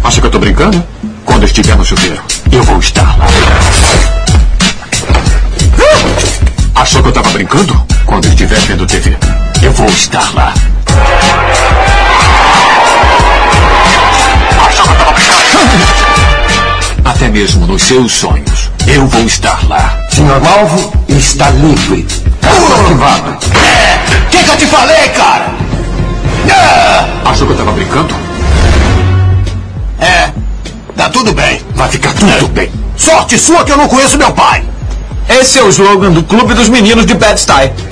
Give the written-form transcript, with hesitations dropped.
Acha que eu tô brincando? Quando eu estiver no chuveiro, eu vou estar lá. Achou que eu tava brincando? Quando eu estiver vendo TV, eu vou estar lá. Achou que eu tava brincando? Até mesmo nos seus sonhos, eu vou estar lá. Senhor Malvo está livre. Caso arquivado. O que eu te falei, cara? Achou que eu tava brincando? Tá tudo bem. Vai ficar tudo bem. Sorte sua que eu não conheço meu pai. Esse é o slogan do Clube dos Meninos de Bed-Stuy.